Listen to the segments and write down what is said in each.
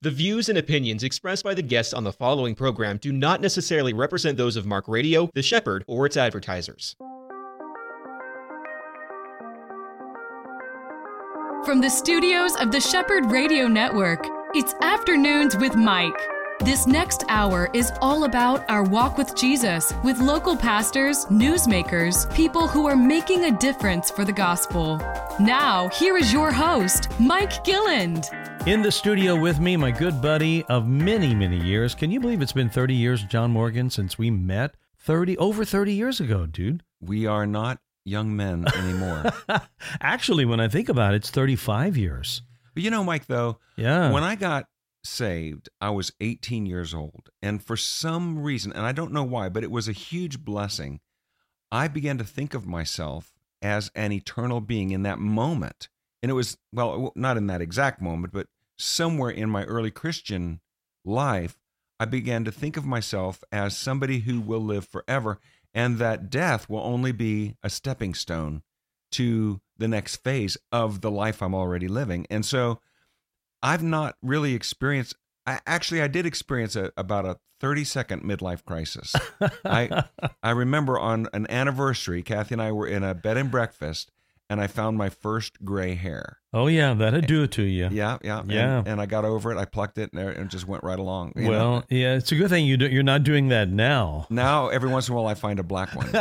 The views and opinions expressed by the guests on the following program do not necessarily represent those of Mark Radio, The Shepherd, or its advertisers. From the studios of the Shepherd Radio Network, it's Afternoons with Mike. This next hour is all about our walk with Jesus, with local pastors, newsmakers, people who are making a difference for the gospel. Now, here is your host, Mike Gilland. In the studio with me, my good buddy of many, many years. Can you believe it's been 30 years, John Morgan, since we met? Over 30 years ago, dude. We are not young men anymore. Actually, when I think about it, it's 35 years. But you know, Mike, though, when I got saved, I was 18 years old. And for some reason, and I don't know why, but it was a huge blessing, I began to think of myself as an eternal being in that moment. And it was, well, not in that exact moment, but somewhere in my early Christian life, I began to think of myself as somebody who will live forever, and that death will only be a stepping stone to the next phase of the life I'm already living. And so I've not really experienced, I did experience about a 30-second midlife crisis. I remember on an anniversary, Kathy and I were in a bed and breakfast, and I found my first gray hair. Oh, yeah, that'd do it to you. Yeah. And I got over it. I plucked it, and it just went right along. Well, yeah, it's a good thing you're not doing that now. Now, every once in a while, I find a black one.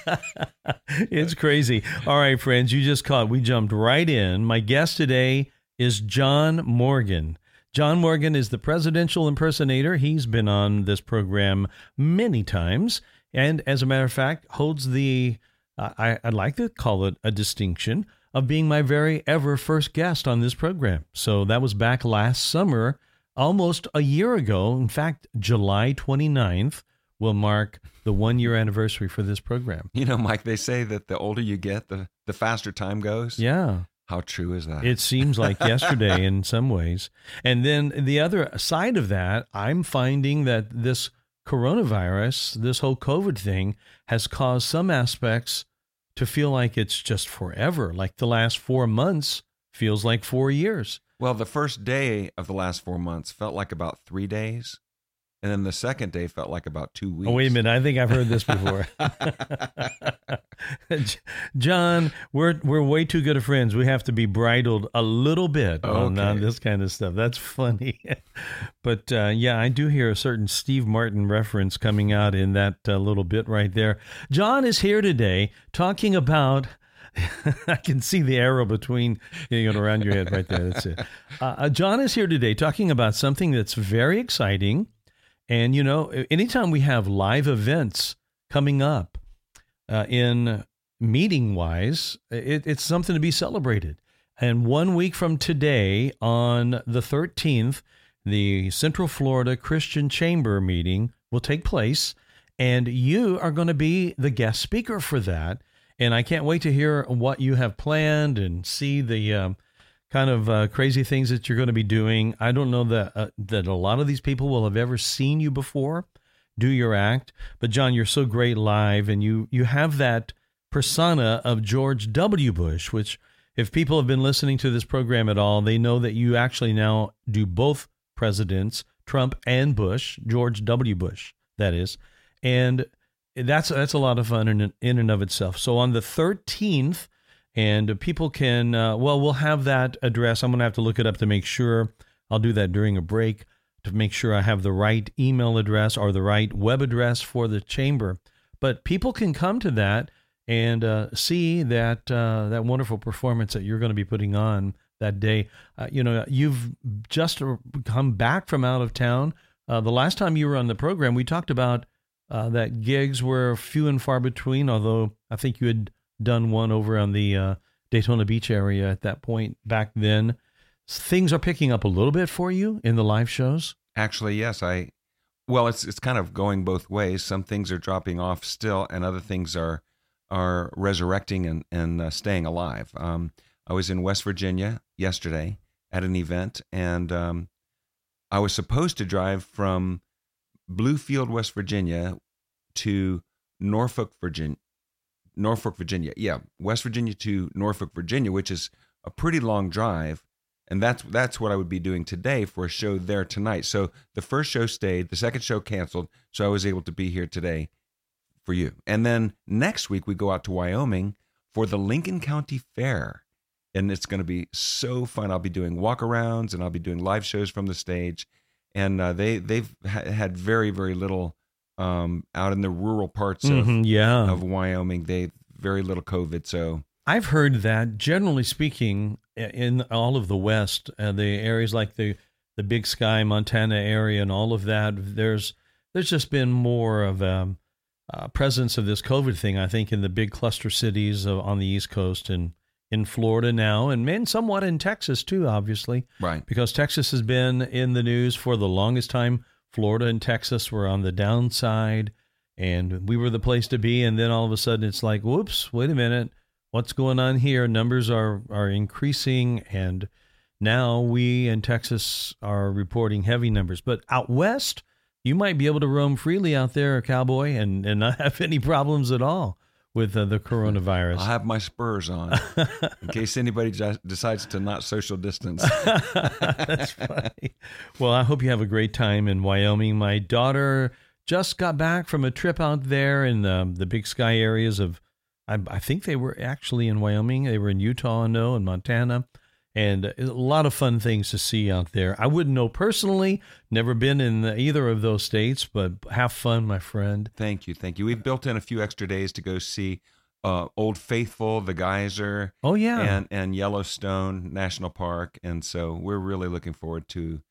It's crazy. All right, friends, we jumped right in. My guest today is John Morgan. John Morgan is the presidential impersonator. He's been on this program many times, and as a matter of fact, holds the I'd like to call it a distinction of being my very ever first guest on this program. So that was back last summer, almost a year ago. In fact, July 29th will mark the 1-year anniversary for this program. You know, Mike, they say that the older you get, the faster time goes. Yeah. How true is that? It seems like yesterday in some ways. And then the other side of that, I'm finding that this coronavirus, this whole COVID thing, has caused some aspects to feel like it's just forever. Like the last 4 months feels like 4 years. Well, the first day of the last 4 months felt like about 3 days. And then the second day felt like about 2 weeks. Oh, wait a minute. I think I've heard this before. John, we're way too good of friends. We have to be bridled a little bit on this kind of stuff. That's funny. But yeah, I do hear a certain Steve Martin reference coming out in that little bit right there. John is here today talking about... I can see the arrow between around your head right there. That's it. John is here today talking about something that's very exciting. And, anytime we have live events coming up in meeting-wise, it's something to be celebrated. And 1 week from today, on the 13th, the Central Florida Christian Chamber meeting will take place, and you are going to be the guest speaker for that. And I can't wait to hear what you have planned and see the kind of crazy things that you're going to be doing. I don't know that a lot of these people will have ever seen you before do your act, but John, you're so great live, and you have that persona of George W. Bush, which if people have been listening to this program at all, they know that you actually now do both presidents, Trump and Bush, George W. Bush, that is, and that's a lot of fun in and of itself. So on the 13th, and people can, we'll have that address. I'm going to have to look it up to make sure. I'll do that during a break to make sure I have the right email address or the right web address for the chamber. But people can come to that and see that that wonderful performance that you're going to be putting on that day. You've just come back from out of town. The last time you were on the program, we talked about that gigs were few and far between, although I think you had done one over on the Daytona Beach area at that point back then. Things are picking up a little bit for you in the live shows? Actually, yes. It's kind of going both ways. Some things are dropping off still, and other things are resurrecting and staying alive. I was in West Virginia yesterday at an event, and I was supposed to drive from Bluefield, West Virginia to Norfolk, Virginia. Yeah, West Virginia to Norfolk, Virginia, which is a pretty long drive. And that's what I would be doing today for a show there tonight. So the first show stayed, the second show canceled, so I was able to be here today for you. And then next week we go out to Wyoming for the Lincoln County Fair. And it's going to be so fun. I'll be doing walkarounds and I'll be doing live shows from the stage. And they've had very, very little out in the rural parts of Wyoming. They very little COVID. So I've heard that, generally speaking, in all of the West, the areas like the Big Sky, Montana area, and all of that, there's just been more of a presence of this COVID thing, I think, in the big cluster cities on the East Coast and in Florida now, and somewhat in Texas too, obviously. Right. Because Texas has been in the news for the longest time. Florida and Texas were on the downside, and we were the place to be. And then all of a sudden it's like, whoops, wait a minute. What's going on here? Numbers are increasing, and now we in Texas are reporting heavy numbers. But out west, you might be able to roam freely out there, cowboy, and not have any problems at all with the coronavirus. I'll have my spurs on in case anybody decides to not social distance. That's funny. Well, I hope you have a great time in Wyoming. My daughter just got back from a trip out there in the Big Sky areas of, I think they were actually in Wyoming. They were in Utah, no, and Montana. And a lot of fun things to see out there. I wouldn't know personally, never been in either of those states, but have fun, my friend. Thank you. We've built in a few extra days to go see Old Faithful, the Geyser. Oh, yeah. And Yellowstone National Park. And so we're really looking forward to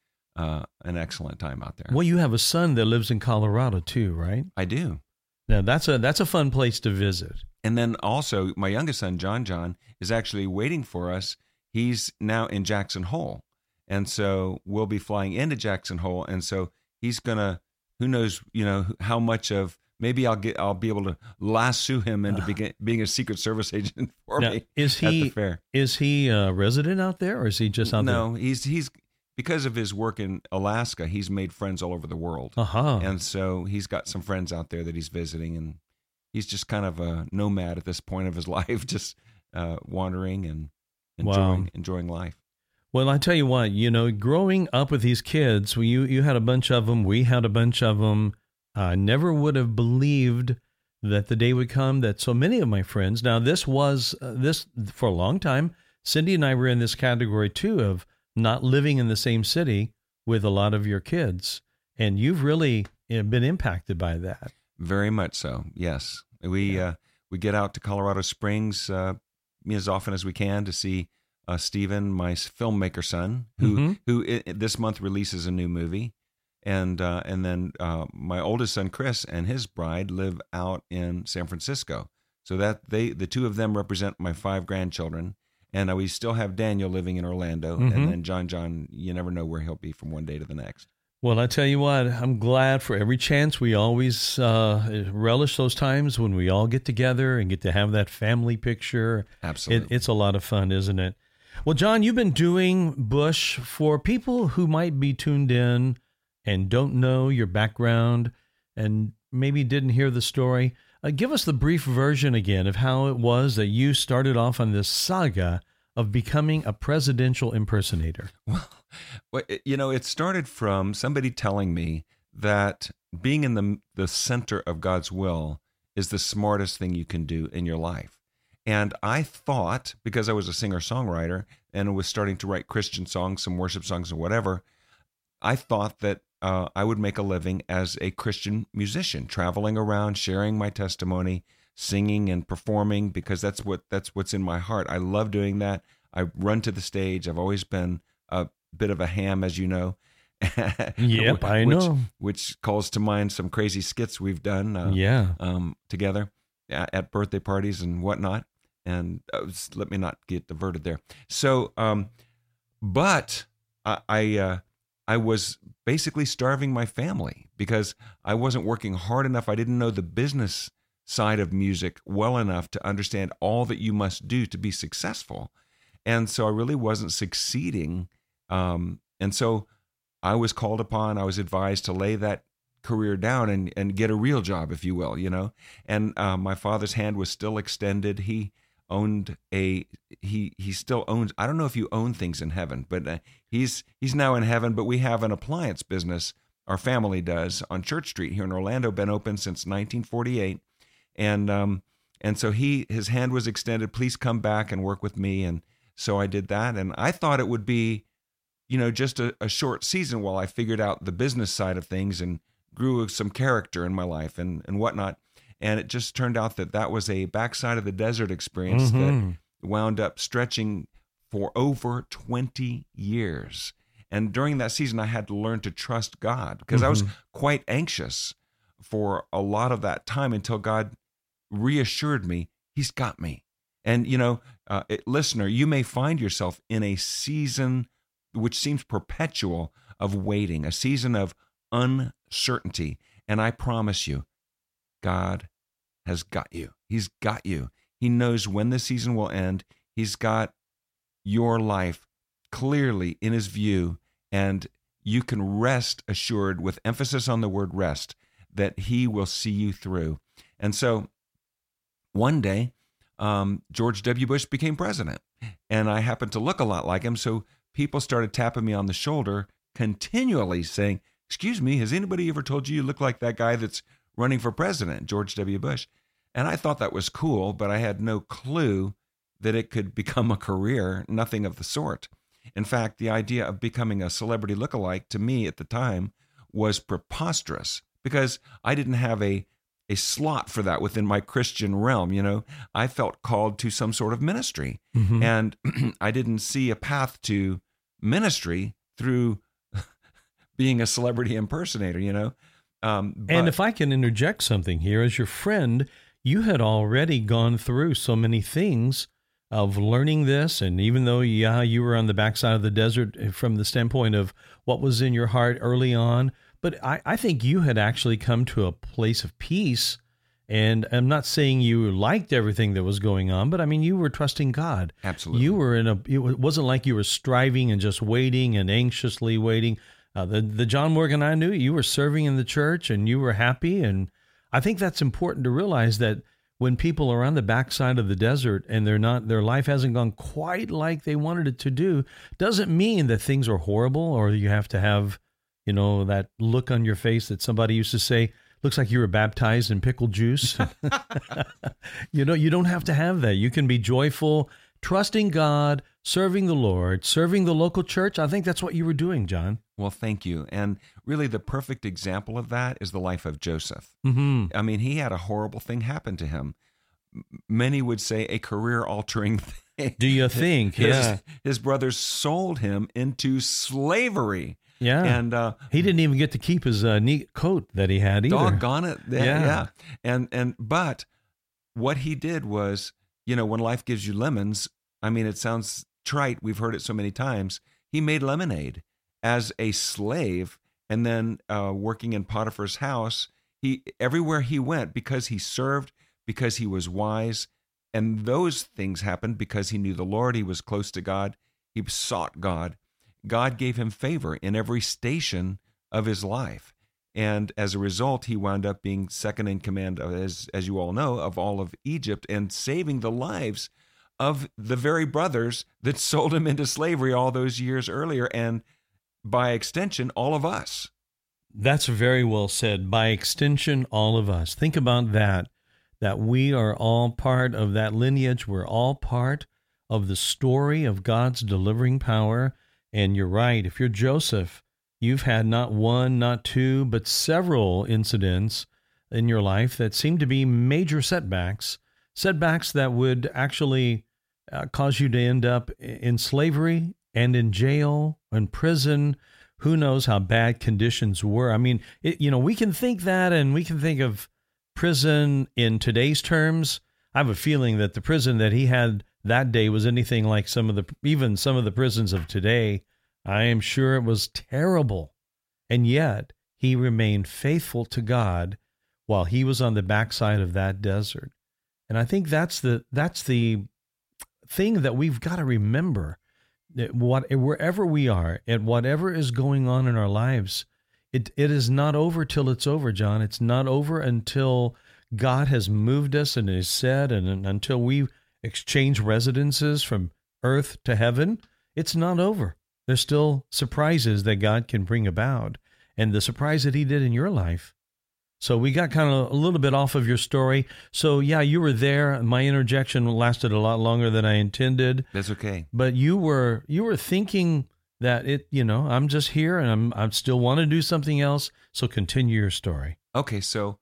an excellent time out there. Well, you have a son that lives in Colorado too, right? I do. Now, that's a fun place to visit. And then also, my youngest son, John, is actually waiting for us. He's now in Jackson Hole. And so we'll be flying into Jackson Hole. And so he's going to, who knows, how much of, maybe I'll be able to lasso him into being a Secret Service agent for me at the fair. Is he a resident out there, or is he just out there? No, he's because of his work in Alaska, he's made friends all over the world. And so he's got some friends out there that he's visiting, and he's just kind of a nomad at this point of his life, just wandering and enjoying life. Well, I tell you what, growing up with these kids, you had a bunch of them, we had a bunch of them. I never would have believed that the day would come that so many of my friends, now this was for a long time, Cindy and I were in this category too of not living in the same city with a lot of your kids. And you've really been impacted by that. Very much so, yes. We get out to Colorado Springs as often as we can to see Stephen, my filmmaker son, who this month releases a new movie. And then my oldest son, Chris, and his bride live out in San Francisco. So that the two of them represent my 5 grandchildren. And we still have Daniel living in Orlando. And then John, you never know where he'll be from one day to the next. Well, I tell you what, I'm glad for every chance. We always relish those times when we all get together and get to have that family picture. Absolutely. It's a lot of fun, isn't it? Well, John, you've been doing Bush for people who might be tuned in and don't know your background and maybe didn't hear the story. Give us the brief version again of how it was that you started off on this saga of becoming a presidential impersonator. Well, it started from somebody telling me that being in the center of God's will is the smartest thing you can do in your life. And I thought, because I was a singer-songwriter and was starting to write Christian songs, some worship songs and whatever, I thought that I would make a living as a Christian musician, traveling around, sharing my testimony, singing and performing, because that's what's in my heart. I love doing that. I run to the stage. I've always been a bit of a ham, as you know. Yep, I know. Which calls to mind some crazy skits we've done together at birthday parties and whatnot. And let me not get diverted there. So, but I was basically starving my family because I wasn't working hard enough. I didn't know the business side of music well enough to understand all that you must do to be successful. And so I really wasn't succeeding. And so I was called upon, I was advised to lay that career down and get a real job, if you will, And my father's hand was still extended. He he still owns, I don't know if you own things in heaven, but he's now in heaven. But we have an appliance business, our family does, on Church Street here in Orlando, been open since 1948. And so his hand was extended, please come back and work with me. And so I did that. And I thought it would be, just a short season while I figured out the business side of things and grew some character in my life and whatnot. And it just turned out that was a backside of the desert experience that wound up stretching for over 20 years. And during that season, I had to learn to trust God because I was quite anxious for a lot of that time until God reassured me, he's got me. And, listener, you may find yourself in a season which seems perpetual of waiting, a season of uncertainty. And I promise you, God has got you. He's got you. He knows when the season will end. He's got your life clearly in his view, and you can rest assured, with emphasis on the word rest, that he will see you through. And so one day, George W. Bush became president, and I happened to look a lot like him, so people started tapping me on the shoulder continually saying, excuse me, has anybody ever told you look like that guy that's running for president, George W. Bush? And I thought that was cool, but I had no clue that it could become a career, nothing of the sort. In fact, the idea of becoming a celebrity lookalike to me at the time was preposterous because I didn't have a slot for that within my Christian realm. I felt called to some sort of ministry, and I didn't see a path to ministry through being a celebrity impersonator, and if I can interject something here, as your friend, you had already gone through so many things of learning this, and even though, you were on the backside of the desert from the standpoint of what was in your heart early on, but I think you had actually come to a place of peace, and I'm not saying you liked everything that was going on, but I mean, you were trusting God. Absolutely. You were it wasn't like you were striving and just waiting and anxiously waiting. The John Morgan I knew, you were serving in the church and you were happy, and I think that's important to realize that when people are on the backside of the desert and their life hasn't gone quite like they wanted it to do, doesn't mean that things are horrible or you have to have, that look on your face that somebody used to say, looks like you were baptized in pickle juice. You don't have to have that. You can be joyful, trusting God, serving the Lord, serving the local church. I think that's what you were doing, John. Well, thank you. And really the perfect example of that is the life of Joseph. I mean, he had a horrible thing happen to him. Many would say a career-altering thing. Do you think? His brothers sold him into slavery. Yeah. And he didn't even get to keep his neat coat that he had either. Doggone it. Yeah. But what he did was, when life gives you lemons, I mean, it sounds trite. We've heard it so many times. He made lemonade as a slave, and then working in Potiphar's house. Everywhere he went, because he served, because he was wise, and those things happened because he knew the Lord. He was close to God. He sought God. God gave him favor in every station of his life. And as a result, he wound up being second in command, as you all know, of all of Egypt, and saving the lives of the very brothers that sold him into slavery all those years earlier, and by extension, all of us. That's very well said. By extension, all of us. Think about that we are all part of that lineage. We're all part of the story of God's delivering power. And you're right. If you're Joseph, you've had not one, not two, but several incidents in your life that seem to be major setbacks that would actually cause you to end up in slavery and in jail and prison. Who knows how bad conditions were? I mean, we can think that, and we can think of prison in today's terms. I have a feeling that the prison that he had that day was anything like even some of the prisons of today. I am sure it was terrible. And yet he remained faithful to God while he was on the backside of that desert. And I think that's the thing that we've got to remember. Wherever we are, at whatever is going on in our lives, it is not over till it's over, John. It's not over until God has moved us and has said, and until we exchange residences from earth to heaven, it's not over. There's still surprises that God can bring about, and the surprise that he did in your life. So we got kind of a little bit off of your story. So yeah, you were there. My interjection lasted a lot longer than I intended. That's okay. But you were thinking that I'm just here and I still want to do something else. So continue your story. Okay, so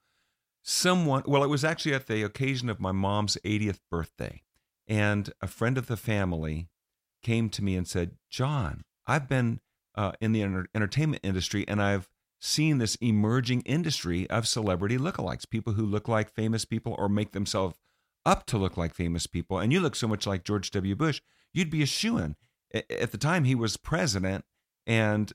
it was actually at the occasion of my mom's 80th birthday, and a friend of the family came to me and said, John, I've been in the entertainment industry, and I've seen this emerging industry of celebrity lookalikes, people who look like famous people or make themselves up to look like famous people. And you look so much like George W. Bush, you'd be a shoo-in. At the time, he was president, and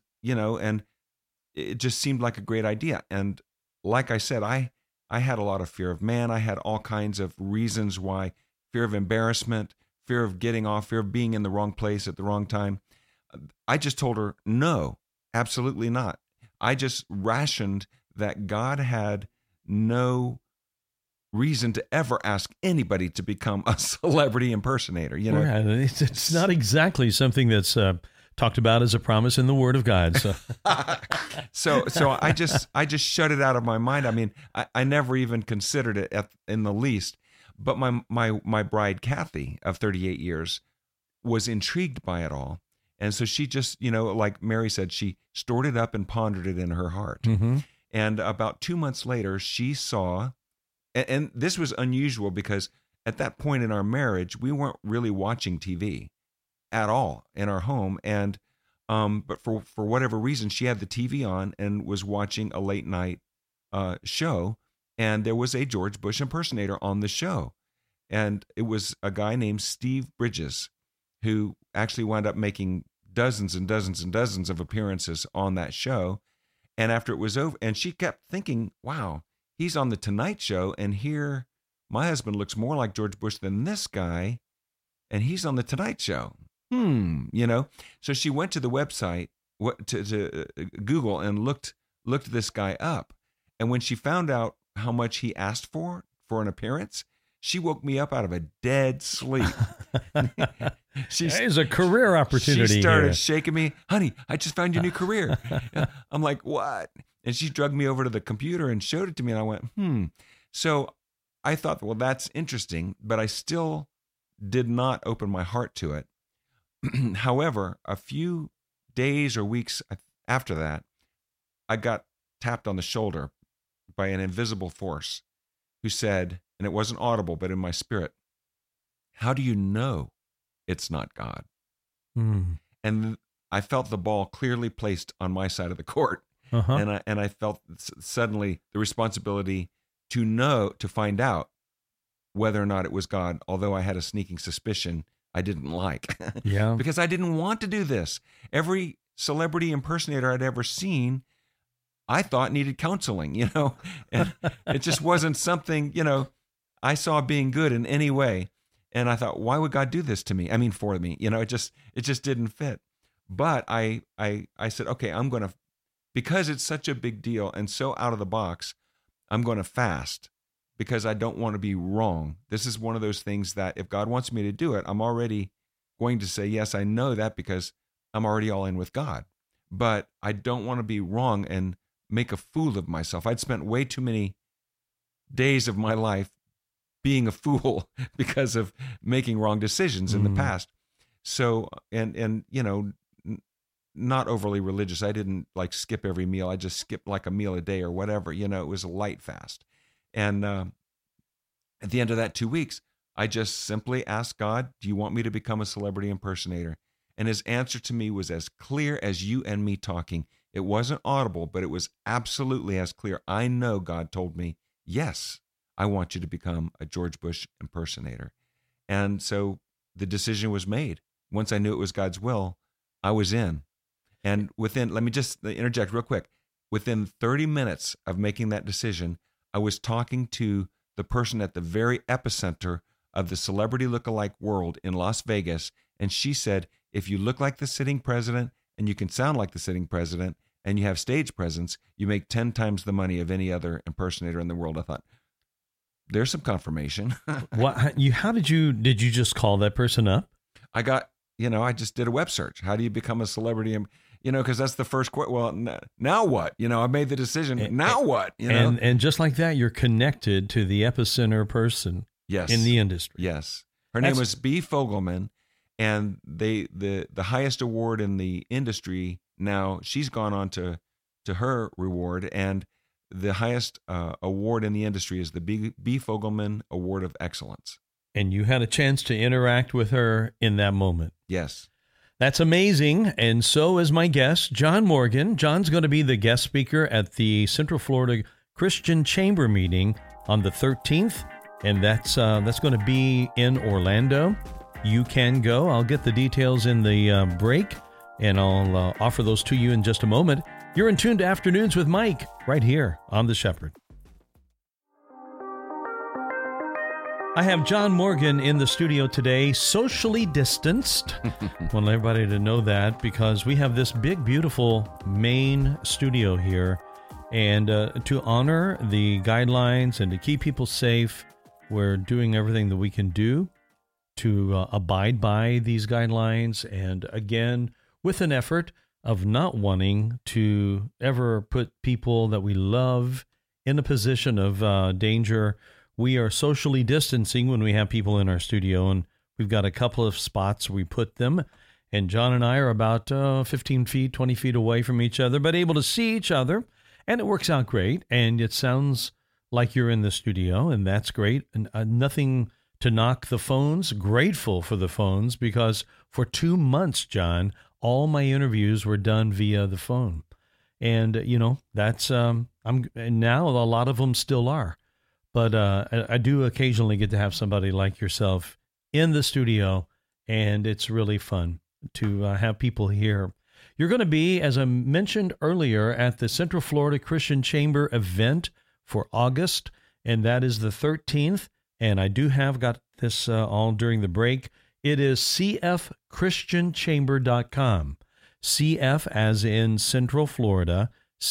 it just seemed like a great idea. And like I said, I had a lot of fear of man. I had all kinds of reasons why: fear of embarrassment, fear of getting off, fear of being in the wrong place at the wrong time. I just told her, no, absolutely not. I just rationed that God had no reason to ever ask anybody to become a celebrity impersonator. Yeah, it's not exactly something that's talked about as a promise in the Word of God. So, so I just shut it out of my mind. I mean, I never even considered it in the least. But my bride Kathy of 38 years was intrigued by it all. And so she just, like Mary said, she stored it up and pondered it in her heart. Mm-hmm. And about 2 months later, she saw, and this was unusual because at that point in our marriage, we weren't really watching TV at all in our home. And but for whatever reason, she had the TV on and was watching a late night show. And there was a George Bush impersonator on the show. And it was a guy named Steve Bridges, who actually wound up making dozens and dozens and dozens of appearances on that show. And after it was over, and she kept thinking, wow, he's on the Tonight Show, and here my husband looks more like George Bush than this guy, and he's on the Tonight Show. So she went to the website, to Google, and looked this guy up. And when she found out how much he asked for an appearance, she woke me up out of a dead sleep. There's a career opportunity. She started here. shaking me. Honey, I just found your new career. I'm like, what? And she dragged me over to the computer and showed it to me. And I went, So I thought, well, that's interesting, but I still did not open my heart to it. However, a few days or weeks after that, I got tapped on the shoulder by an invisible force who said, and it wasn't audible, but in my spirit, how do you know it's not God? And I felt the ball clearly placed on my side of the court. Uh-huh. And I felt suddenly the responsibility to find out whether or not it was God, although I had a sneaking suspicion I didn't like. Yeah. Because I didn't want to do this. Every celebrity impersonator I'd ever seen, I thought needed counseling, and it just wasn't something, I saw being good in any way. And I thought, why would God do this to me? I mean, for me, it just didn't fit. But I said, okay, I'm going to, because it's such a big deal and so out of the box, I'm going to fast because I don't want to be wrong. This is one of those things that if God wants me to do it, I'm already going to say, yes, I know that because I'm already all in with God. But I don't want to be wrong and make a fool of myself. I'd spent way too many days of my life being a fool because of making wrong decisions in the past. So, and not overly religious. I didn't like skip every meal. I just skipped like a meal a day or whatever. It was a light fast. And at the end of that 2 weeks, I just simply asked God, do you want me to become a celebrity impersonator? And his answer to me was as clear as you and me talking. It wasn't audible, but it was absolutely as clear. I know God told me, yes, I want you to become a George Bush impersonator. And so the decision was made. Once I knew it was God's will, I was in. And let me just interject real quick. Within 30 minutes of making that decision, I was talking to the person at the very epicenter of the celebrity lookalike world in Las Vegas. And she said, if you look like the sitting president and you can sound like the sitting president and you have stage presence, you make 10 times the money of any other impersonator in the world. I thought, there's some confirmation. How did you just call that person up? I just did a web search. How do you become a celebrity? Because that's the first question. Well, now what? I made the decision. Now what? And just like that, you're connected to the epicenter person. Yes. In the industry. Yes. Her name was Bea Fogelman, and the highest award in the industry now, she's gone on to her reward, and the highest award in the industry is the Bea Fogelman Award of Excellence. And you had a chance to interact with her in that moment. Yes. That's amazing. And so is my guest, John Morgan. John's going to be the guest speaker at the Central Florida Christian Chamber meeting on the 13th. And that's going to be in Orlando. You can go. I'll get the details in the break, and I'll offer those to you in just a moment. You're in tune to Afternoons with Mike, right here on The Shepherd. I have John Morgan in the studio today, socially distanced. I want everybody to know that, because we have this big, beautiful main studio here. And to honor the guidelines and to keep people safe, we're doing everything that we can do to abide by these guidelines. And again, with an effort of not wanting to ever put people that we love in a position of danger, we are socially distancing when we have people in our studio. And we've got a couple of spots we put them. And John and I are about 15 feet, 20 feet away from each other, but able to see each other. And it works out great. And it sounds like you're in the studio, and that's great. And nothing to knock the phones. Grateful for the phones, because for 2 months, John, all my interviews were done via the phone. And, that's, and now a lot of them still are. But I do occasionally get to have somebody like yourself in the studio, and it's really fun to have people here. You're going to be, as I mentioned earlier, at the Central Florida Christian Chamber event for August, and that is the 13th. And I do have got this all during the break. It is cfchristianchamber.com. CF as in Central Florida,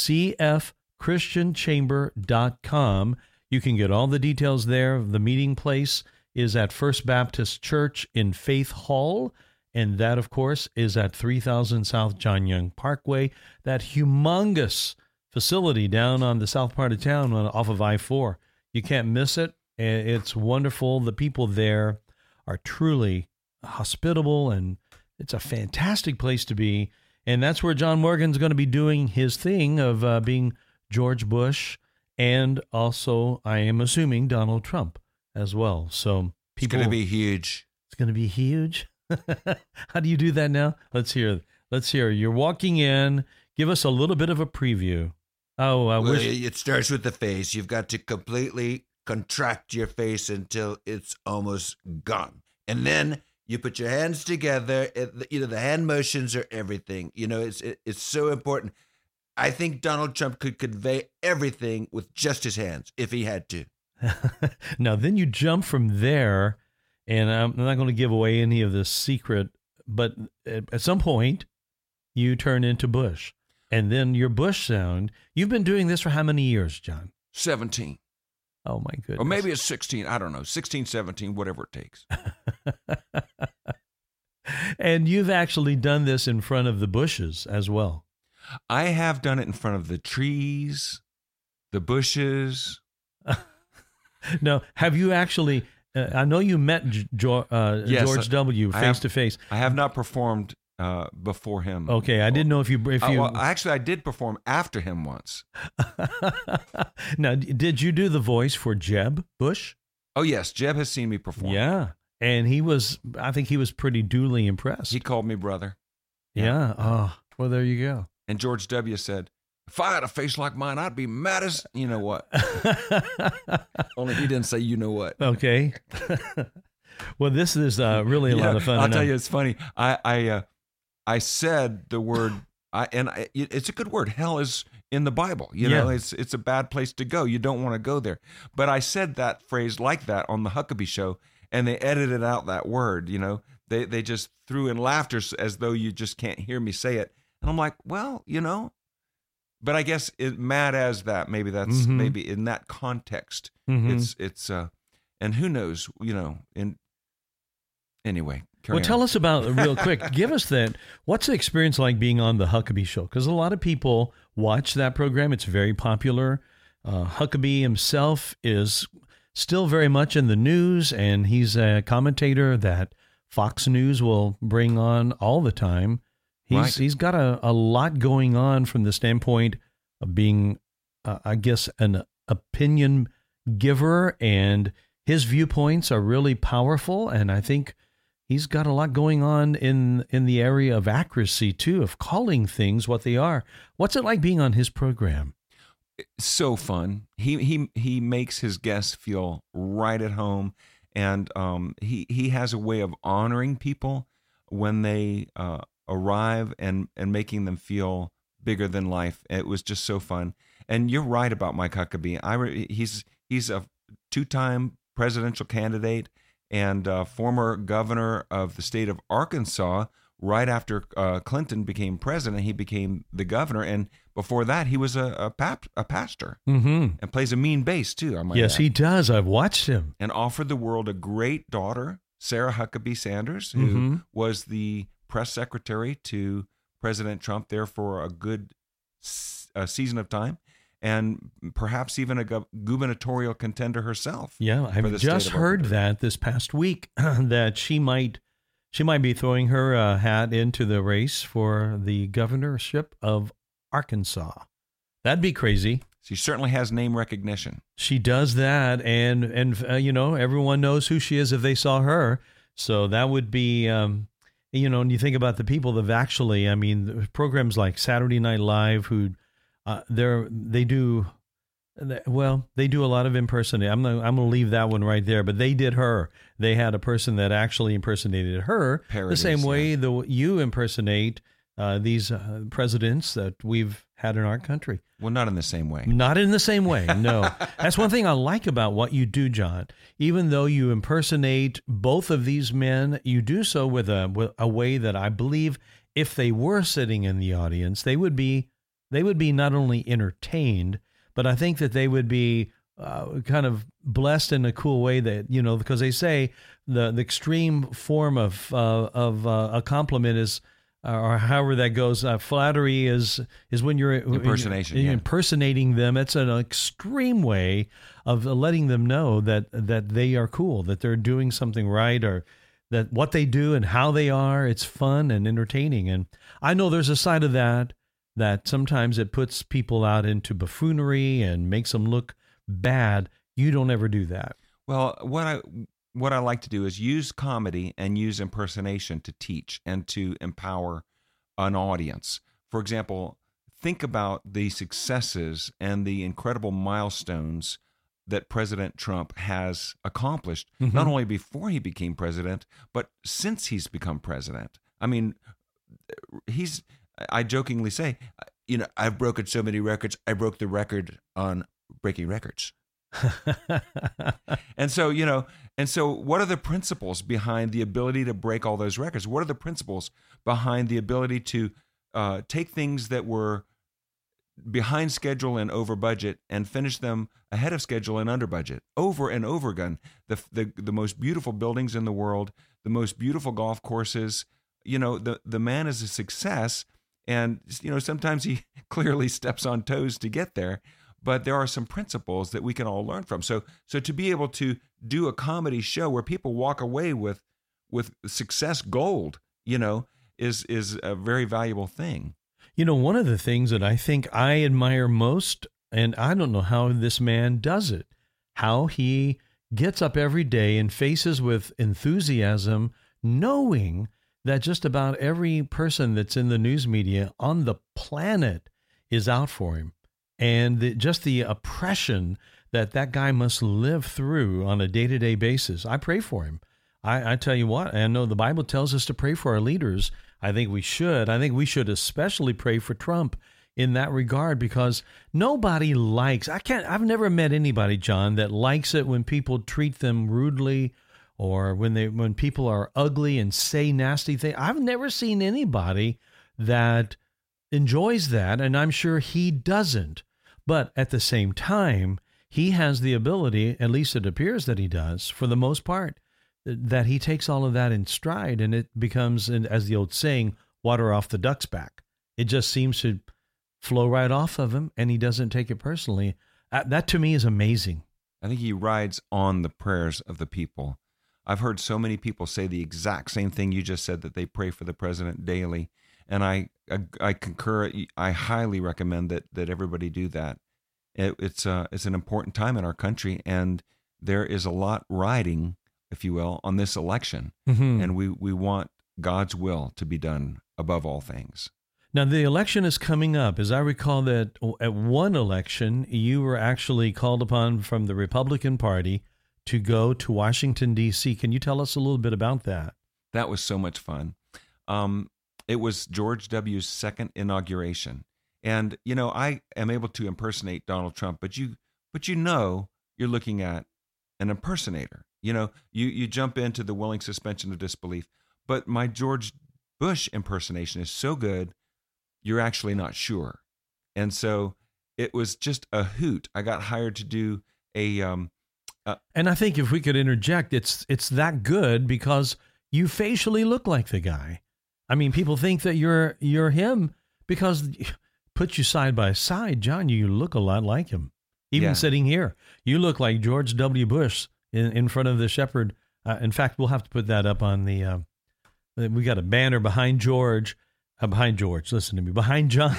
cfchristianchamber.com. You can get all the details there. The meeting place is at First Baptist Church in Faith Hall, and that, of course, is at 3000 South John Young Parkway, that humongous facility down on the south part of town off of I-4. You can't miss it. It's wonderful. The people there are truly hospitable, and it's a fantastic place to be. And that's where John Morgan's going to be doing his thing of being George Bush, and also, I am assuming, Donald Trump as well. So people, it's going to be huge. It's going to be huge. How do you do that now? Let's hear. You're walking in. Give us a little bit of a preview. It starts with the face. You've got to completely contract your face until it's almost gone. And then you put your hands together. The hand motions are everything. It's so important. I think Donald Trump could convey everything with just his hands if he had to. Now, then you jump from there, and I'm not going to give away any of this secret, but at some point, you turn into Bush. And then your Bush sound, you've been doing this for how many years, John? 17. Oh, my goodness. Or maybe it's 16. I don't know. 16, 17, whatever it takes. And you've actually done this in front of the bushes as well. I have done it in front of the trees, the bushes. No, have you actually, I know you met George W. face to face. I have not performed before him. Okay, I didn't know if you. Well, actually, I did perform after him once. Now, did you do the voice for Jeb Bush? Oh yes, Jeb has seen me perform. Yeah, and I think he was pretty duly impressed. He called me brother. Yeah. Oh, well, there you go. And George W. said, "If I had a face like mine, I'd be mad as you know what." Only he didn't say you know what. Okay. Well, this is really a lot of fun. I'll tell you, it's funny. I said the word, it's a good word. Hell is in the Bible. You know, it's a bad place to go. You don't want to go there. But I said that phrase like that on the Huckabee Show, and they edited out that word. You know, they just threw in laughter as though you just can't hear me say it. And I'm like, well, but I guess mad as that, maybe that's maybe in that context. It's and who knows, anyway. Well, tell us about, real quick, give us that. What's the experience like being on the Huckabee Show? Because a lot of people watch that program. It's very popular. Huckabee himself is still very much in the news, and he's a commentator that Fox News will bring on all the time. He's got a lot going on from the standpoint of being, I guess, an opinion giver, and his viewpoints are really powerful, and I think he's got a lot going on in the area of accuracy, too, of calling things what they are. What's it like being on his program? It's so fun. He makes his guests feel right at home, and he has a way of honoring people when they arrive and making them feel bigger than life. It was just so fun. And you're right about Mike Huckabee. He's a 2-time presidential candidate and former governor of the state of Arkansas. Right after Clinton became president, he became the governor, and before that, he was a pastor, and plays a mean bass too. Yes, he does. I've watched him, and offered the world a great daughter, Sarah Huckabee Sanders, who was the press secretary to President Trump there for a good season of time. And perhaps even a gubernatorial contender herself. Yeah, I've just heard that this past week that she might be throwing her hat into the race for the governorship of Arkansas. That'd be crazy. She certainly has name recognition. She does that, and everyone knows who she is if they saw her. So that would be, and you think about the people that have actually, programs like Saturday Night Live who. They do a lot of impersonating. I'm going to leave that one right there. But they did her. They had a person that actually impersonated her. Parodies, the same way you impersonate these presidents that we've had in our country. Well, not in the same way. Not in the same way. No, that's one thing I like about what you do, John. Even though you impersonate both of these men, you do so with a way that I believe if they were sitting in the audience, they would be not only entertained, but I think that they would be kind of blessed in a cool way that, because they say the extreme form of a compliment is, or however that goes, flattery is when you're impersonating them. It's an extreme way of letting them know that they are cool, that they're doing something right, or that what they do and how they are, it's fun and entertaining. And I know there's a side of that sometimes it puts people out into buffoonery and makes them look bad. You don't ever do that. Well, what I like to do is use comedy and use impersonation to teach and to empower an audience. For example, think about the successes and the incredible milestones that President Trump has accomplished, not only before he became president, but since he's become president. I jokingly say, I've broken so many records. I broke the record on breaking records. And so what are the principles behind the ability to break all those records? What are the principles behind the ability to take things that were behind schedule and over budget and finish them ahead of schedule and under budget, over and over again? The most beautiful buildings in the world, the most beautiful golf courses. The man is a success. And, sometimes he clearly steps on toes to get there, but there are some principles that we can all learn from. So to be able to do a comedy show where people walk away with success gold, is a very valuable thing. One of the things that I think I admire most, and I don't know how this man does it, how he gets up every day and faces with enthusiasm, knowing that just about every person that's in the news media on the planet is out for him. And just the oppression that guy must live through on a day-to-day basis. I pray for him. I tell you what, I know the Bible tells us to pray for our leaders. I think we should. I think we should especially pray for Trump in that regard, because nobody likes, I've never met anybody, John, that likes it when people treat them rudely, or when people are ugly and say nasty things. I've never seen anybody that enjoys that, and I'm sure he doesn't. But at the same time, he has the ability, at least it appears that he does, for the most part, that he takes all of that in stride, and it becomes, as the old saying, water off the duck's back. It just seems to flow right off of him, and he doesn't take it personally. That to me is amazing. I think he rides on the prayers of the people. I've heard so many people say the exact same thing you just said, that they pray for the president daily. And I concur. I highly recommend that everybody do that. It's an important time in our country, and there is a lot riding, if you will, on this election. Mm-hmm. And we want God's will to be done above all things. Now, the election is coming up. As I recall that at one election, you were actually called upon from the Republican Party to go to Washington, D.C. Can you tell us a little bit about that? That was so much fun. It was George W.'s second inauguration. And, I am able to impersonate Donald Trump, but you're looking at an impersonator. You jump into the willing suspension of disbelief. But my George Bush impersonation is so good, you're actually not sure. And so it was just a hoot. I got hired to do and I think if we could interject, it's that good because you facially look like the guy. I mean, people think that you're him because put you side by side, John, you look a lot like him. Even sitting here, you look like George W. Bush in front of the Shepherd. In fact, we'll have to put that up on the. We got a banner behind George. Behind George, listen to me. Behind John,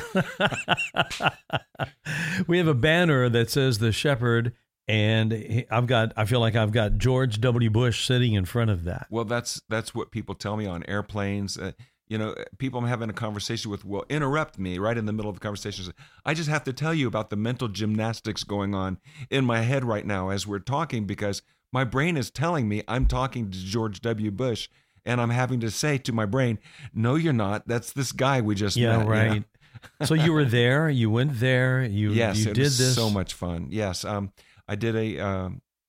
we have a banner that says the Shepherd, and I feel like I've got George W. Bush sitting in front of that. Well, that's what people tell me on airplanes. People I'm having a conversation with will interrupt me right in the middle of the conversation. I just have to tell you about the mental gymnastics going on in my head right now as we're talking, because my brain is telling me I'm talking to George W. Bush. And I'm having to say to my brain, no, you're not. That's this guy we just met. Yeah, right. So you were there. You went there. You did this. Yes, so much fun. Yes, I did a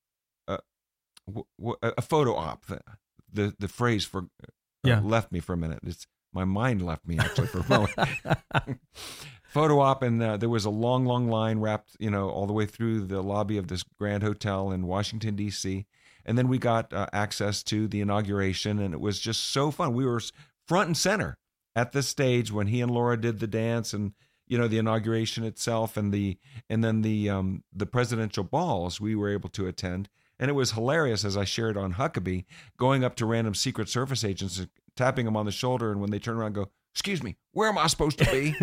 photo op. The phrase for left me for a minute. My mind left me actually for a moment. Photo op, and there was a long line wrapped, all the way through the lobby of this grand hotel in Washington, D.C., and then we got access to the inauguration, and it was just so fun. We were front and center at the stage when he and Laura did the dance, and the inauguration itself, and then the presidential balls we were able to attend, and it was hilarious as I shared on Huckabee, going up to random Secret Service agents and tapping them on the shoulder, and when they turn around and go, "Excuse me, where am I supposed to be?"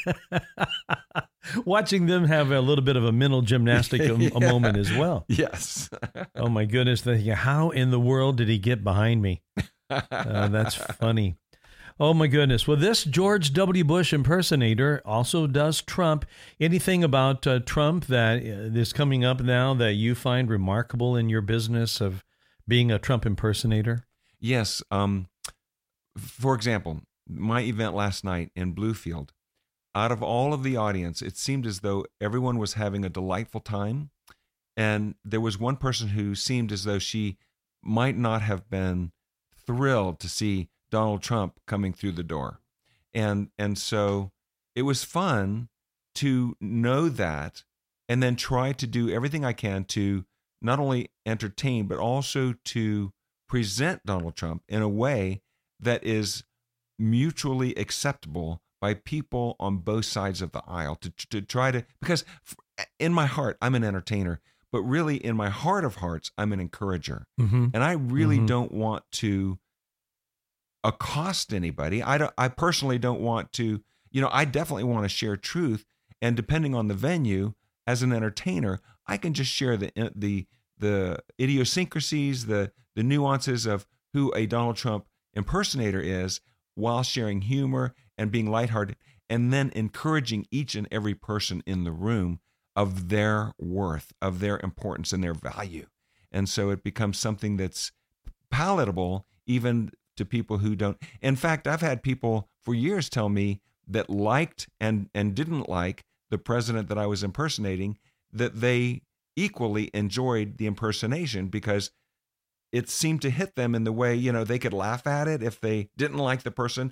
Watching them have a little bit of a mental gymnastic a moment as well. Yes. Oh, my goodness. How in the world did he get behind me? That's funny. Oh, my goodness. Well, this George W. Bush impersonator also does Trump. Anything about Trump that is coming up now that you find remarkable in your business of being a Trump impersonator? Yes. For example, my event last night in Bluefield, out of all of the audience, it seemed as though everyone was having a delightful time. And there was one person who seemed as though she might not have been thrilled to see Donald Trump coming through the door. And so it was fun to know that, and then try to do everything I can to not only entertain, but also to present Donald Trump in a way that is mutually acceptable by people on both sides of the aisle, to try to, because in my heart, I'm an entertainer, but really in my heart of hearts, I'm an encourager. Mm-hmm. And I really don't want to accost anybody. I personally don't want to, I definitely want to share truth. And depending on the venue, as an entertainer, I can just share the idiosyncrasies, the nuances of who a Donald Trump impersonator is, while sharing humor and being lighthearted, and then encouraging each and every person in the room of their worth, of their importance, and their value. And so it becomes something that's palatable even to people who don't. In fact, I've had people for years tell me that liked and didn't like the president that I was impersonating, that they equally enjoyed the impersonation because it seemed to hit them in the way, they could laugh at it if they didn't like the person,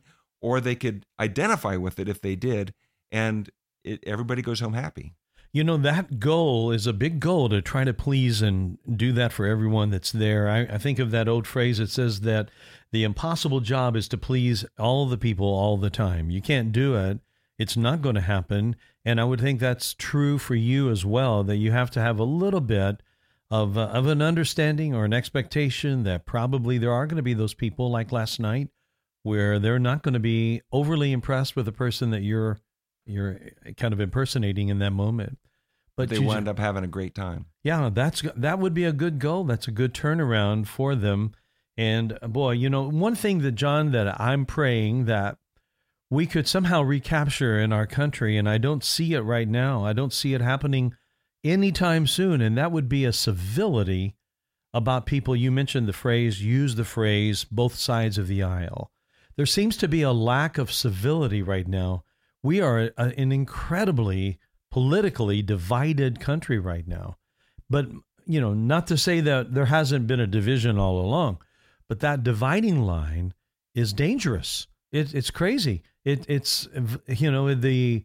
or they could identify with it if they did, and everybody goes home happy. You know, that goal is a big goal, to try to please and do that for everyone that's there. I think of that old phrase that says that the impossible job is to please all the people all the time. You can't do it. It's not going to happen. And I would think that's true for you as well, that you have to have a little bit of an understanding or an expectation that probably there are going to be those people like last night where they're not going to be overly impressed with the person that you're kind of impersonating in that moment. But they wind up having a great time. Yeah, that would be a good goal. That's a good turnaround for them. And boy, you know, one thing that, John, that I'm praying that we could somehow recapture in our country, and I don't see it right now. I don't see it happening anytime soon, and that would be a civility about people. You mentioned use the phrase, both sides of the aisle. There seems to be a lack of civility right now. We are an incredibly politically divided country right now. But, you know, not to say that there hasn't been a division all along, but that dividing line is dangerous. It's crazy. It's you know, the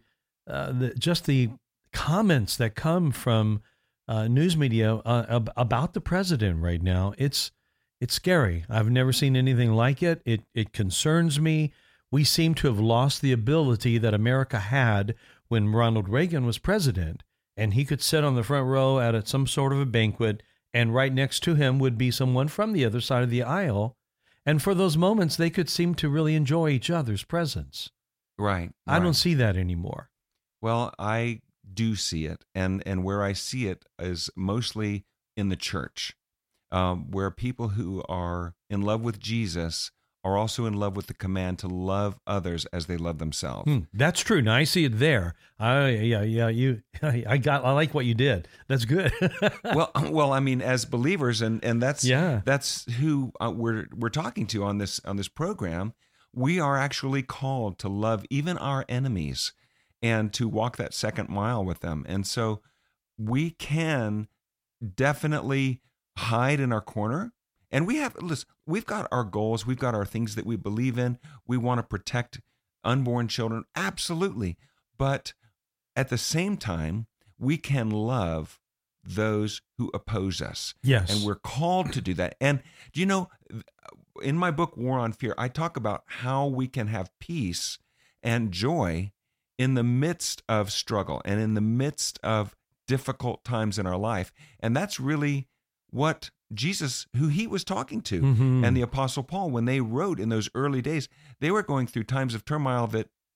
comments that come from news media about the president right now, it's scary. I've never seen anything like it. It concerns me. We seem to have lost the ability that America had when Ronald Reagan was president, and he could sit on the front row at some sort of a banquet, and right next to him would be someone from the other side of the aisle. And for those moments, they could seem to really enjoy each other's presence. Right. I don't see that anymore. Well, I do see it, and where I see it is mostly in the church, where people who are in love with Jesus are also in love with the command to love others as they love themselves. That's true. Now I see it there. I like what you did. That's good. well, I mean, as believers, and that's who we're talking to on this program. We are actually called to love even our enemies and to walk that second mile with them. And so we can definitely hide in our corner. And we've got our goals. We've got our things that we believe in. We want to protect unborn children. Absolutely. But at the same time, we can love those who oppose us. Yes. And we're called to do that. And do you know, in my book, War on Fear, I talk about how we can have peace and joy in the midst of struggle and in the midst of difficult times in our life. And that's really what Jesus, who he was talking to, and the Apostle Paul, when they wrote in those early days, they were going through times of turmoil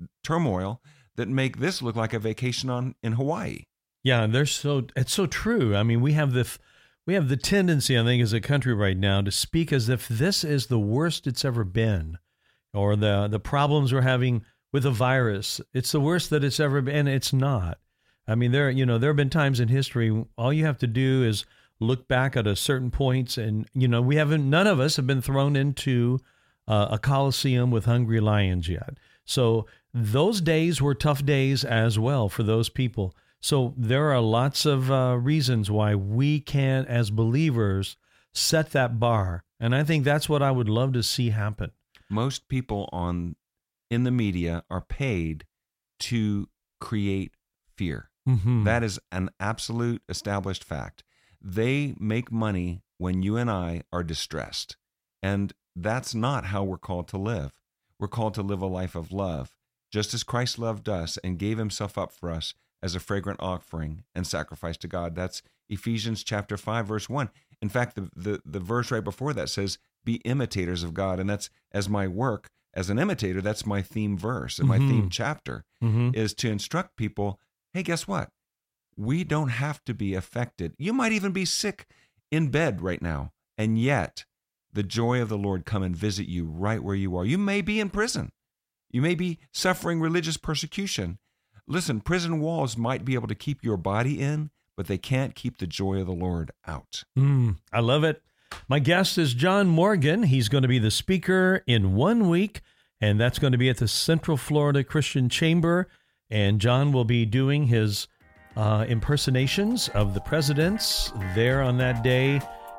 that make this look like a vacation in Hawaii. Yeah, it's so true. I mean, we have the tendency, I think, as a country right now to speak as if this is the worst it's ever been, or the problems we're having with a virus, it's the worst that it's ever been. And it's not. I mean, there have been times in history, all you have to do is look back at a certain points, and none of us have been thrown into a coliseum with hungry lions yet. So those days were tough days as well for those people. So there are lots of reasons why we can, as believers, set that bar, and I think that's what I would love to see happen. Most people in the media are paid to create fear. That is an absolute established fact. They make money when you and I are distressed. And that's not how we're called to live. We're called to live a life of love, just as Christ loved us and gave himself up for us as a fragrant offering and sacrifice to God. That's Ephesians chapter 5, verse 1. In fact, the verse right before that says, be imitators of God. And that's, as my work as an imitator, that's my theme verse and my theme chapter, is to instruct people, hey, guess what? We don't have to be affected. You might even be sick in bed right now, and yet the joy of the Lord come and visit you right where you are. You may be in prison. You may be suffering religious persecution. Listen, prison walls might be able to keep your body in, but they can't keep the joy of the Lord out. I love it. My guest is John Morgan. He's going to be the speaker in 1 week, and that's going to be at the Central Florida Christian Chamber. And John will be doing his impersonations of the presidents there on that day.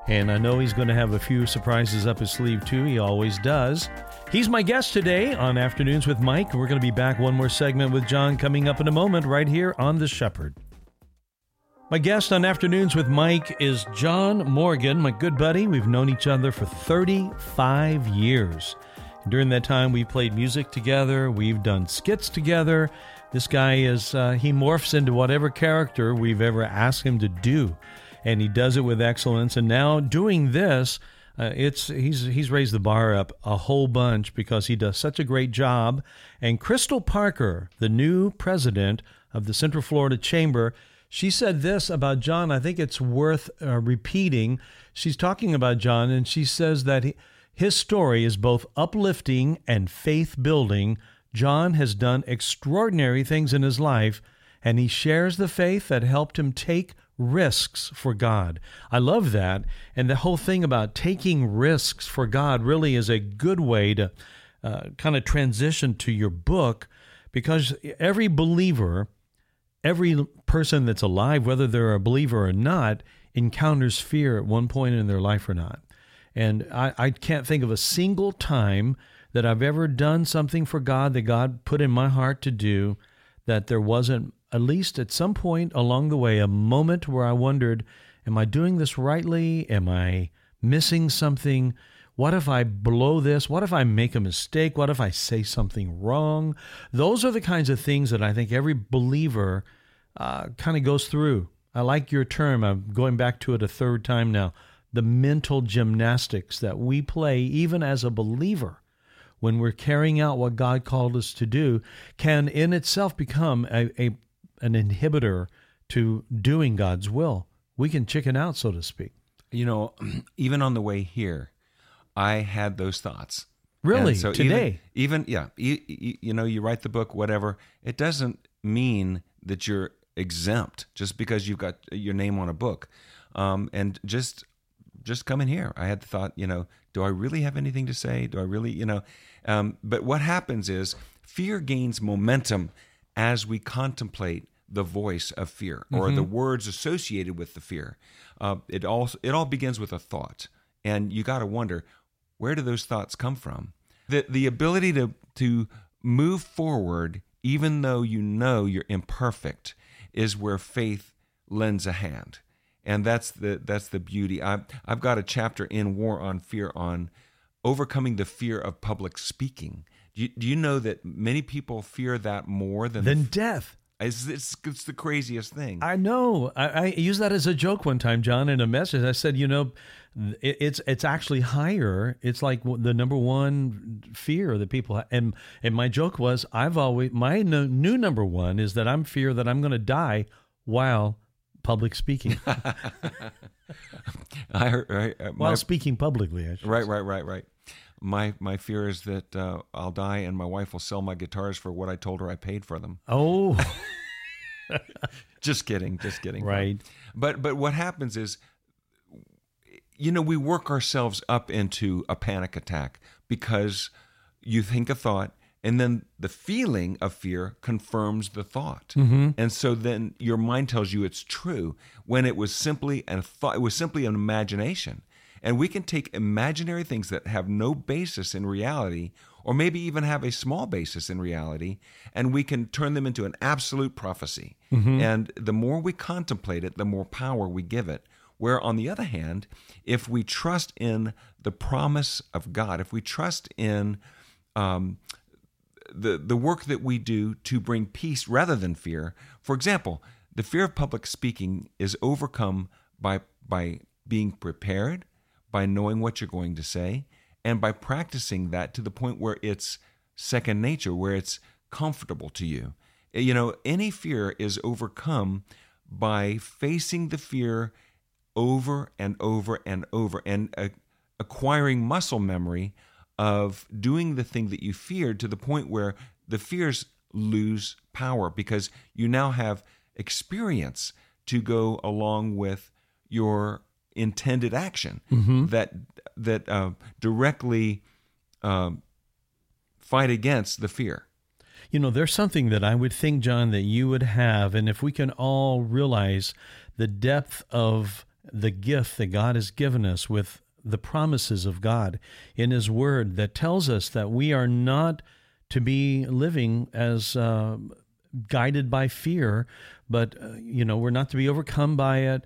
And I know he's going to have a few surprises up his sleeve, too. He always does. He's my guest today on Afternoons with Mike. We're going to be back one more segment with John coming up in a moment right here on The Shepherd. My guest on Afternoons with Mike is John Morgan, my good buddy. We've known each other for 35 years. During that time, we played music together. We've done skits together. This guy he morphs into whatever character we've ever asked him to do, and he does it with excellence. And now doing this, he's raised the bar up a whole bunch because he does such a great job. And Crystal Parker, the new president of the Central Florida Chamber, she said this about John. I think it's worth repeating. She's talking about John, and she says that his story is both uplifting and faith-building. John has done extraordinary things in his life, and he shares the faith that helped him take risks for God. I love that. And the whole thing about taking risks for God really is a good way to kind of transition to your book, because every believer, every person that's alive, whether they're a believer or not, encounters fear at one point in their life or not. And I can't think of a single time that I've ever done something for God that God put in my heart to do that there wasn't, at least at some point along the way, a moment where I wondered, am I doing this rightly? Am I missing something? What if I blow this? What if I make a mistake? What if I say something wrong? Those are the kinds of things that I think every believer kind of goes through. I like your term. I'm going back to it a third time now. The mental gymnastics that we play, even as a believer, when we're carrying out what God called us to do, can in itself become an inhibitor to doing God's will. We can chicken out, so to speak. You know, even on the way here, I had those thoughts. Really? So today? You know, you write the book, whatever. It doesn't mean that you're exempt just because you've got your name on a book. And just coming here, I had the thought, you know, do I really have anything to say? Do I really, you know? But what happens is fear gains momentum as we contemplate the voice of fear or the words associated with the fear. It all begins with a thought, and you got to wonder, where do those thoughts come from? The ability to move forward, even though you know you're imperfect, is where faith lends a hand. And that's the beauty. I've got a chapter in War on Fear on overcoming the fear of public speaking. Do you know that many people fear that more than death? It's the craziest thing. I know. I used that as a joke one time, John, in a message. I said, you know, it's actually higher. It's like the number one fear that people have. And my joke was, my new number one is that I'm fear that I'm going to die while public speaking. While speaking publicly, I should say. Right. My fear is that I'll die and my wife will sell my guitars for what I told her I paid for them. Oh. Just kidding. Right. But what happens is, you know, we work ourselves up into a panic attack because you think a thought, and then the feeling of fear confirms the thought. And so then your mind tells you it's true when it was simply a thought. It was simply an imagination. And we can take imaginary things that have no basis in reality, or maybe even have a small basis in reality, and we can turn them into an absolute prophecy. And the more we contemplate it, the more power we give it. Where, on the other hand, if we trust in the promise of God, if we trust in the work that we do to bring peace rather than fear. For example, the fear of public speaking is overcome by being prepared, by knowing what you're going to say, and by practicing that to the point where it's second nature, where it's comfortable to you. You know, any fear is overcome by facing the fear over and over and over, and acquiring muscle memory of doing the thing that you feared to the point where the fears lose power because you now have experience to go along with your intended action that directly fight against the fear. You know, there's something that I would think, John, that you would have, and if we can all realize the depth of the gift that God has given us with the promises of God in His Word that tells us that we are not to be living as guided by fear, but we're not to be overcome by it.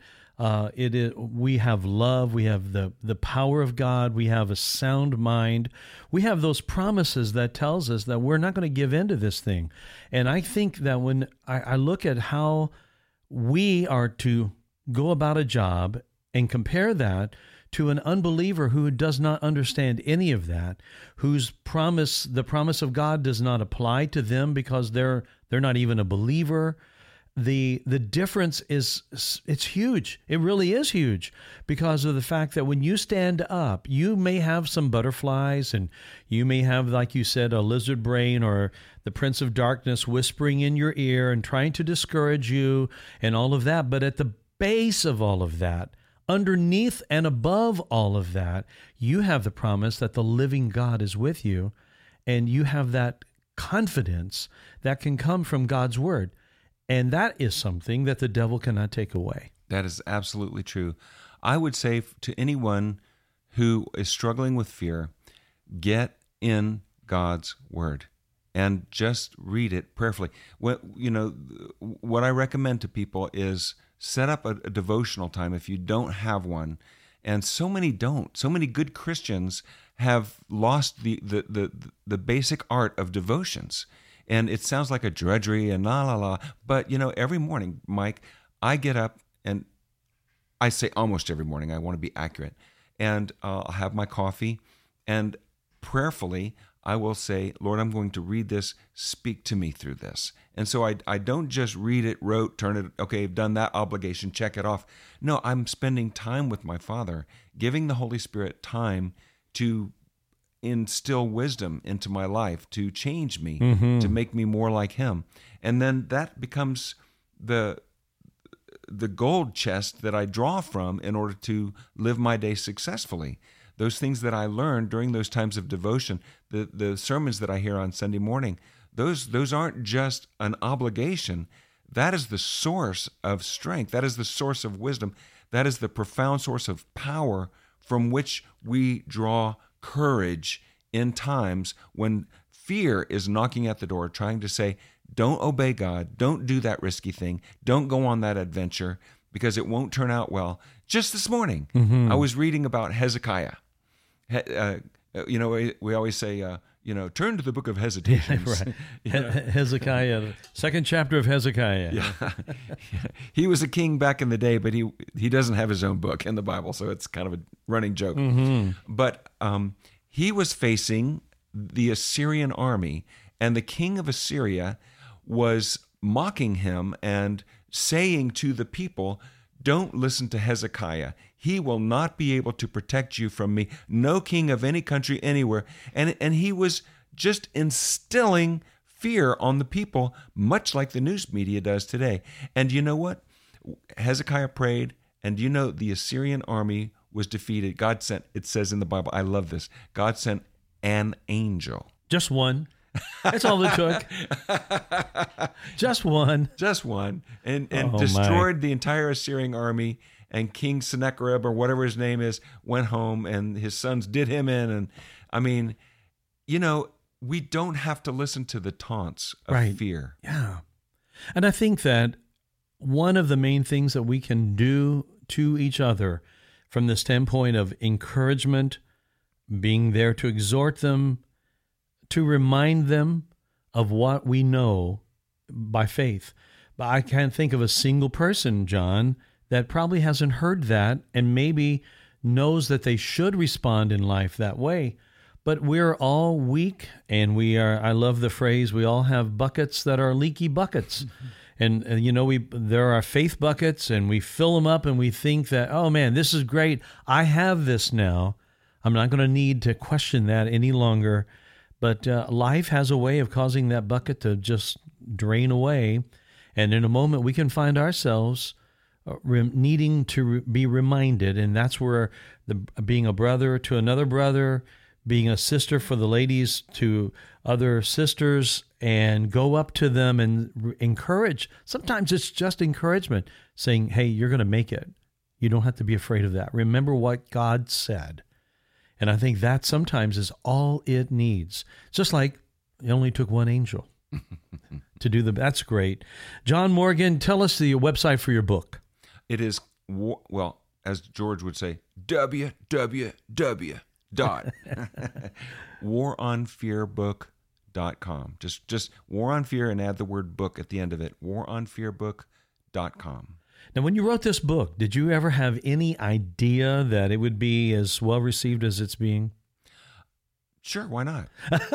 We have love, we have the power of God, we have a sound mind, we have those promises that tells us that we're not going to give in to this thing. And I think that when I look at how we are to go about a job and compare that to an unbeliever who does not understand any of that, whose the promise of God does not apply to them because they're not even a believer. The difference it's huge. It really is huge because of the fact that when you stand up, you may have some butterflies and you may have, like you said, a lizard brain or the prince of darkness whispering in your ear and trying to discourage you and all of that. But at the base of all of that, underneath and above all of that, you have the promise that the living God is with you, and you have that confidence that can come from God's Word. And that is something that the devil cannot take away. That is absolutely true. I would say to anyone who is struggling with fear, get in God's Word and just read it prayerfully. What I recommend to people is set up a devotional time if you don't have one. And so many don't. So many good Christians have lost the basic art of devotions. And it sounds like a drudgery and la, la, la. But, every morning, Mike, I get up, and I say almost every morning, I want to be accurate, and I'll have my coffee, and prayerfully, I will say, Lord, I'm going to read this. Speak to me through this. And so I don't just read it, turn it, okay, I've done that obligation, check it off. No, I'm spending time with my Father, giving the Holy Spirit time to instill wisdom into my life, to change me, to make me more like Him. And then that becomes the gold chest that I draw from in order to live my day successfully. Those things that I learned during those times of devotion, the sermons that I hear on Sunday morning, those aren't just an obligation. That is the source of strength. That is the source of wisdom. That is the profound source of power from which we draw courage in times when fear is knocking at the door, trying to say, don't obey God, don't do that risky thing, don't go on that adventure because it won't turn out well. Just this morning, I was reading about Hezekiah. We always say, turn to the book of Hesitations. Yeah, right. Hezekiah, second chapter of Hezekiah. Yeah. He was a king back in the day, but he doesn't have his own book in the Bible, so it's kind of a running joke. But he was facing the Assyrian army, and the king of Assyria was mocking him and saying to the people, don't listen to Hezekiah. He will not be able to protect you from me. No king of any country anywhere. And he was just instilling fear on the people, much like the news media does today. And you know what? Hezekiah prayed, and the Assyrian army was defeated. God sent, it says in the Bible, I love this, God sent an angel. Just one. That's all it took. Just one. Just one. And destroyed the entire Assyrian army. And King Sennacherib, or whatever his name is, went home, and his sons did him in. And I mean, we don't have to listen to the taunts of fear. Yeah. And I think that one of the main things that we can do to each other from the standpoint of encouragement, being there to exhort them, to remind them of what we know by faith. But I can't think of a single person, John, that probably hasn't heard that and maybe knows that they should respond in life that way. But we're all weak, and I love the phrase, we all have buckets that are leaky buckets. And there are faith buckets, and we fill them up, and we think that, oh man, this is great. I have this now. I'm not going to need to question that any longer. But life has a way of causing that bucket to just drain away. And in a moment, we can find ourselves needing to be reminded. And that's where being a brother to another brother, being a sister for the ladies to other sisters, and go up to them and encourage. Sometimes it's just encouragement, saying, hey, you're going to make it. You don't have to be afraid of that. Remember what God said. And I think that sometimes is all it needs. Just like it only took one angel to do that's great. John Morgan, tell us the website for your book. It is, well, as George would say, www. waronfearbook.com. Just War on Fear and add the word book at the end of it. waronfearbook.com. Now, when you wrote this book, did you ever have any idea that it would be as well received as it's being? Sure, why not?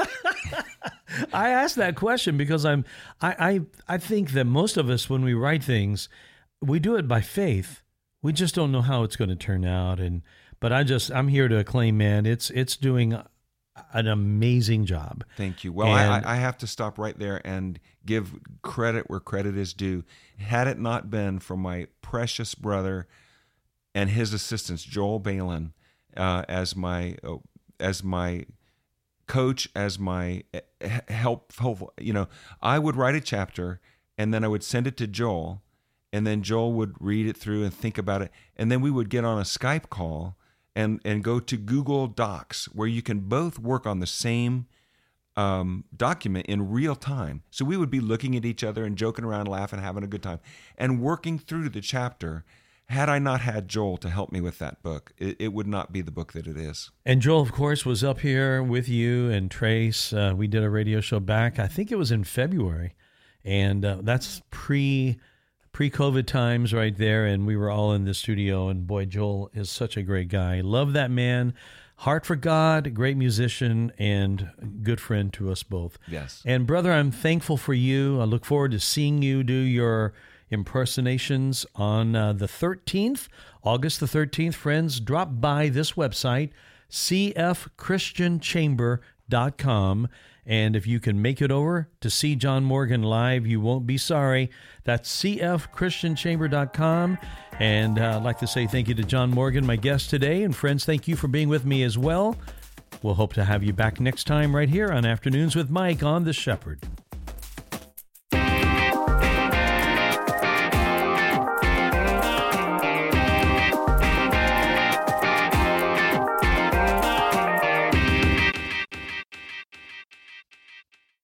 I asked that question because I think that most of us, when we write things, we do it by faith. We just don't know how it's going to turn out. But I'm here to acclaim, man, it's doing an amazing job. Thank you. Well, I have to stop right there and give credit where credit is due. Had it not been for my precious brother and his assistants, Joel Balin, as my coach, as my helpful, I would write a chapter and then I would send it to Joel, and then Joel would read it through and think about it, and then we would get on a Skype call and go to Google Docs, where you can both work on the same document in real time. So we would be looking at each other and joking around, laughing, having a good time, and working through the chapter. Had I not had Joel to help me with that book, it would not be the book that it is. And Joel, of course, was up here with you and Trace. We did a radio show back, I think it was in February, and that's pre-COVID times right there, and we were all in the studio, and boy, Joel is such a great guy. Love that man. Heart for God, great musician, and good friend to us both. Yes. And brother, I'm thankful for you. I look forward to seeing you do your impersonations on the 13th, August the 13th. Friends, drop by this website, cfchristianchamber.com. And if you can make it over to see John Morgan live, you won't be sorry. That's cfchristianchamber.com. And I'd like to say thank you to John Morgan, my guest today. And friends, thank you for being with me as well. We'll hope to have you back next time right here on Afternoons with Mike on The Shepherd.